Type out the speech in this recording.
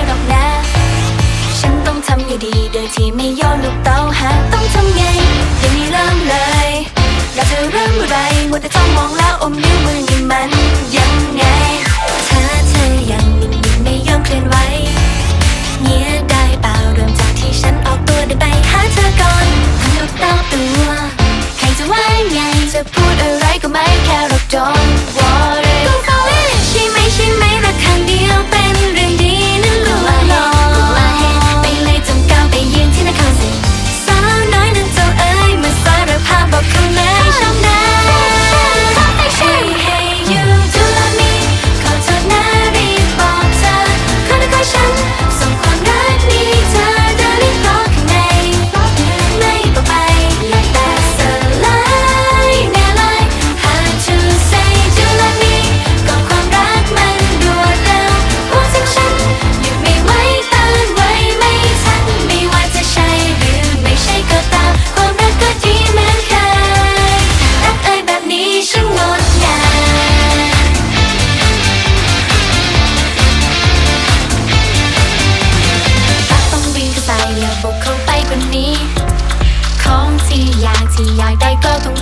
หรอกนะฉันต้องทำอยู่ดีโดยที่ไม่โยนลูกเต๋าหาต้องทำไงยังไม่เริ่มเลยเราจะเริ่มเมื่อไรมัวแต่จ้องมองแล้วอมนิ้วมือนี่มันยังไงถ้าเธอยังนิ่งๆไม่ยอมเคลื่อนไหวเงียบได้เปล่าเริ่มจากที่ฉันออกตัวเดินไปหาเธอก่อนทำลูกเต๋าตัวใครจะว่าไงจะพูดอะไรก็ไม่แค่หรอก Don't worry ต้องเข้าเล่นใช่ไหมรักทางเดียวเป็นเรื่องดีนั่นรู้ลองไปเลยจงก้าวไปยืนที่หน้าเขาสิสาวน้อยนั้นเจ้าเอ๋ยมาสารภาพบอกเขาเลยให้ชอบนะ Hey you do love me ขอโทษนะรีบบอกเธอคนละคนฉันส่งความรักนี้เธอเดินรีบรอข้างในไม่บอกไปแต่สลายแน่เลย Hard to say do love me ก็ความรักมันรวดเร็วหัวใจฉันหยุดไม่ไหวต้านไว้ไม่ทันไม่ว่าจะใช่หรือไม่ใช่ก็ตามความรักก็ดีเหมือนเคยรักเอ่ยแบบนี้ช่างงดงามต้องวิ่งเข้าใส่แล้วบุกเข้าไปกว่านี้ของที่อยากได้ก็ต้อง